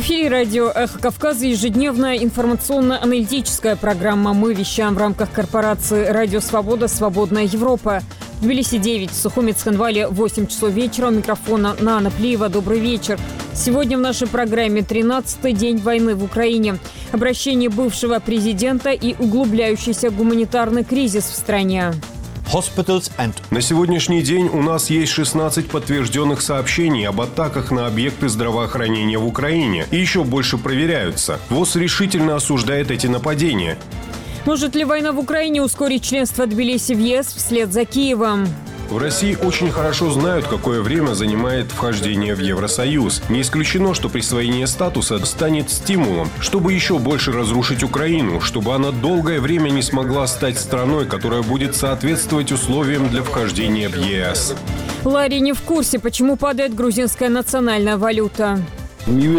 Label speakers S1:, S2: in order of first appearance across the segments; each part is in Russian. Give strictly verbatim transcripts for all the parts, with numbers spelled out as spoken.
S1: эфире радио «Эхо Кавказа» ежедневная информационно-аналитическая программа. Мы вещаем в рамках корпорации «Радио Свобода. Свободная Европа». В Тбилиси девять, в Сухуми Цхинвале восемь часов вечера. У микрофона Нана Плиева. Добрый вечер. Сегодня в нашей программе тринадцатый день войны в Украине. Обращение бывшего президента и углубляющийся гуманитарный кризис в стране.
S2: На сегодняшний день у нас есть шестнадцать подтвержденных сообщений об атаках на объекты здравоохранения в Украине. И еще больше проверяются. ВОЗ решительно осуждает эти нападения.
S1: Может ли война в Украине ускорить членство Тбилиси в ЕС вслед за Киевом?
S2: В России очень хорошо знают, какое время занимает вхождение в Евросоюз. Не исключено, что присвоение статуса станет стимулом, чтобы еще больше разрушить Украину, чтобы она долгое время не смогла стать страной, которая будет соответствовать условиям для вхождения в ЕС.
S1: Ларри не в курсе, почему падает грузинская национальная валюта.
S2: Мы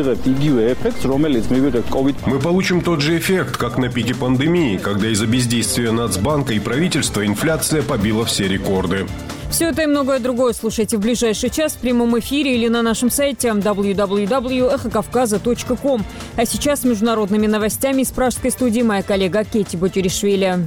S2: получим тот же эффект, как на пике пандемии, когда из-за бездействия Нацбанка и правительства инфляция побила все рекорды.
S1: Все это и многое другое слушайте в ближайший час в прямом эфире или на нашем сайте дабл ю дабл ю дабл ю точка эхо кавказа точка ком. А сейчас с международными новостями из пражской студии моя коллега Кетти Бутюришвили.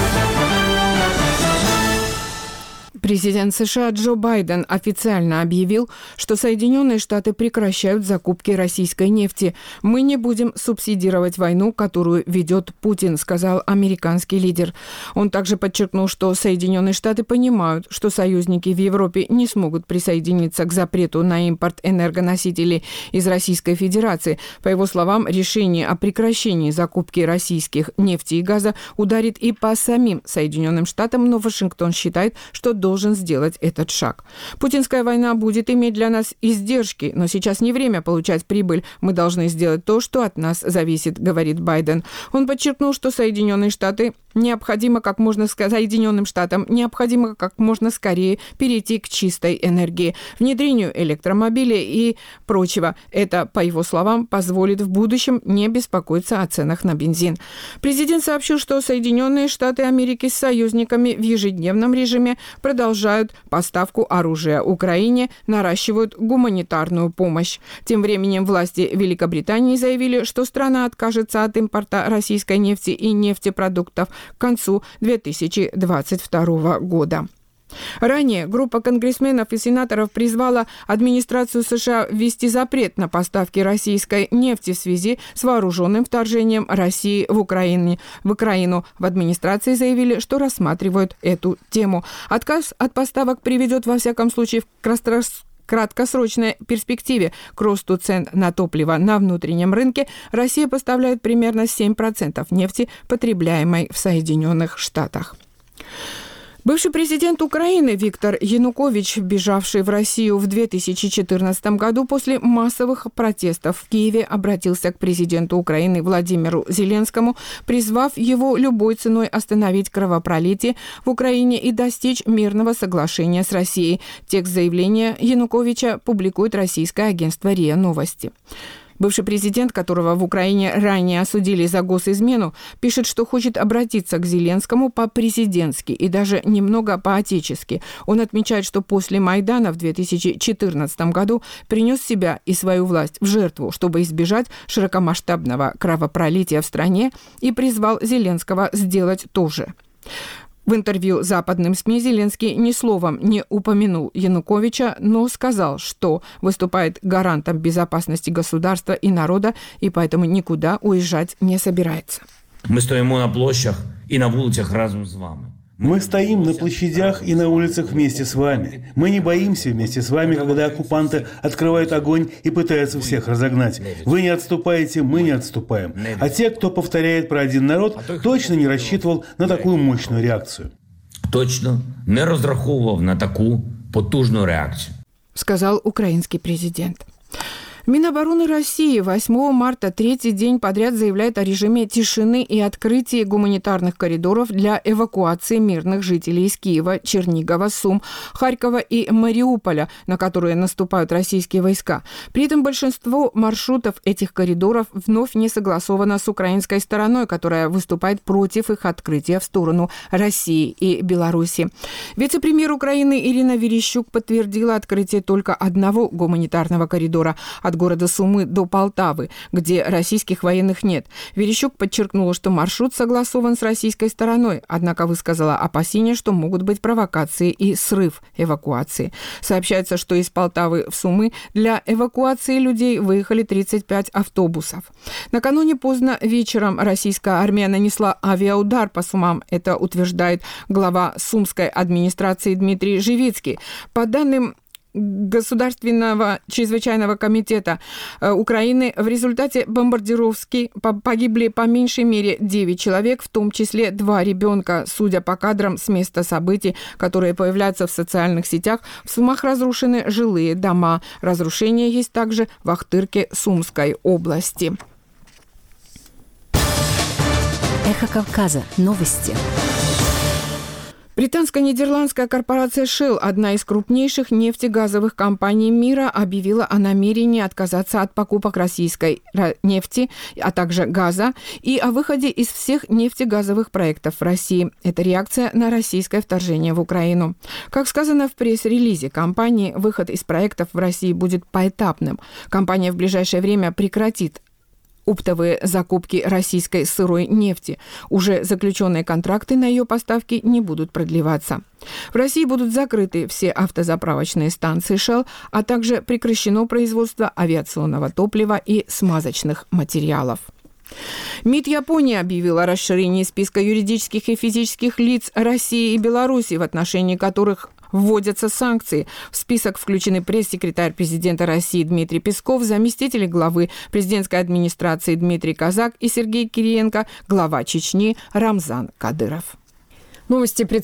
S3: Президент США Джо Байден официально объявил, что Соединенные Штаты прекращают закупки российской нефти. «Мы не будем субсидировать войну, которую ведет Путин», сказал американский лидер. Он также подчеркнул, что Соединенные Штаты понимают, что союзники в Европе не смогут присоединиться к запрету на импорт энергоносителей из Российской Федерации. По его словам, решение о прекращении закупки российских нефти и газа ударит и по самим Соединенным Штатам, но Вашингтон считает, что должен должен сделать этот шаг. Путинская война будет иметь для нас издержки, но сейчас не время получать прибыль. Мы должны сделать то, что от нас зависит, говорит Байден. Он подчеркнул, что Соединенные Штаты необходимо как можно Соединенным Штатам необходимо как можно скорее перейти к чистой энергии, внедрению электромобилей и прочего. Это, по его словам, позволит в будущем не беспокоиться о ценах на бензин. Президент сообщил, что Соединенные Штаты Америки с союзниками в ежедневном режиме продолжают продолжают поставку оружия Украине, наращивают гуманитарную помощь. Тем временем власти Великобритании заявили, что страна откажется от импорта российской нефти и нефтепродуктов к концу две тысячи двадцать второго года. Ранее группа конгрессменов и сенаторов призвала администрацию США ввести запрет на поставки российской нефти в связи с вооруженным вторжением России в Украине. В Украину в администрации заявили, что рассматривают эту тему. Отказ от поставок приведет, во всяком случае, в краткосрочной перспективе к росту цен на топливо на внутреннем рынке. Россия поставляет примерно семь процентов нефти, потребляемой в Соединенных Штатах. Бывший президент Украины Виктор Янукович, бежавший в Россию в две тысячи четырнадцатом году после массовых протестов в Киеве, обратился к президенту Украины Владимиру Зеленскому, призвав его любой ценой остановить кровопролитие в Украине и достичь мирного соглашения с Россией. Текст заявления Януковича публикует российское агентство РИА Новости. Бывший президент, которого в Украине ранее осудили за госизмену, пишет, что хочет обратиться к Зеленскому по-президентски и даже немного по-отечески. Он отмечает, что после Майдана в две тысячи четырнадцатом году принес себя и свою власть в жертву, чтобы избежать широкомасштабного кровопролития в стране, и призвал Зеленского сделать то же. В интервью западным СМИ Зеленский ни словом не упомянул Януковича, но сказал, что выступает гарантом безопасности государства и народа, и поэтому никуда уезжать не собирается.
S4: Мы стоим на площадях и на улицах разом с вами.
S5: Мы стоим на площадях и на улицах вместе с вами. Мы не боимся вместе с вами, когда оккупанты открывают огонь и пытаются всех разогнать. Вы не отступаете, мы не отступаем. А те, кто повторяет про один народ, точно не рассчитывал на такую мощную реакцию.
S4: Точно не розраховував на таку потужну реакцію,
S3: сказал украинский президент. Минобороны России восьмого марта третий день подряд заявляет о режиме тишины и открытии гуманитарных коридоров для эвакуации мирных жителей из Киева, Чернигова, Сум, Харькова и Мариуполя, на которые наступают российские войска. При этом большинство маршрутов этих коридоров вновь не согласовано с украинской стороной, которая выступает против их открытия в сторону России и Беларуси. Вице-премьер Украины Ирина Верещук подтвердила открытие только одного гуманитарного коридора. от города Сумы до Полтавы, где российских военных нет. Верещук подчеркнула, что маршрут согласован с российской стороной, однако высказала опасения, что могут быть провокации и срыв эвакуации. Сообщается, что из Полтавы в Сумы для эвакуации людей выехали тридцать пять автобусов. Накануне поздно вечером российская армия нанесла авиаудар по Сумам. Это утверждает глава Сумской администрации Дмитрий Живицкий. По данным Государственного чрезвычайного комитета Украины, в результате бомбардировки погибли по меньшей мере девять человек, в том числе два ребенка. Судя по кадрам с места событий, которые появляются в социальных сетях, в Сумах разрушены жилые дома. Разрушения есть также в Ахтырке Сумской области.
S6: Эхо Кавказа. Новости.
S3: Британско-нидерландская корпорация Shell, одна из крупнейших нефтегазовых компаний мира, объявила о намерении отказаться от покупок российской нефти, а также газа, и о выходе из всех нефтегазовых проектов в России. Это реакция на российское вторжение в Украину. Как сказано в пресс-релизе компании, выход из проектов в России будет поэтапным. Компания в ближайшее время прекратит оптовые закупки российской сырой нефти. Уже заключенные контракты на ее поставки не будут продлеваться. В России будут закрыты все автозаправочные станции Shell, а также прекращено производство авиационного топлива и смазочных материалов. МИД Японии объявил о расширении списка юридических и физических лиц России и Беларуси, в отношении которых вводятся санкции. В список включены пресс-секретарь президента России Дмитрий Песков, заместители главы президентской администрации Дмитрий Казак и Сергей Кириенко, глава Чечни Рамзан Кадыров.
S1: Новости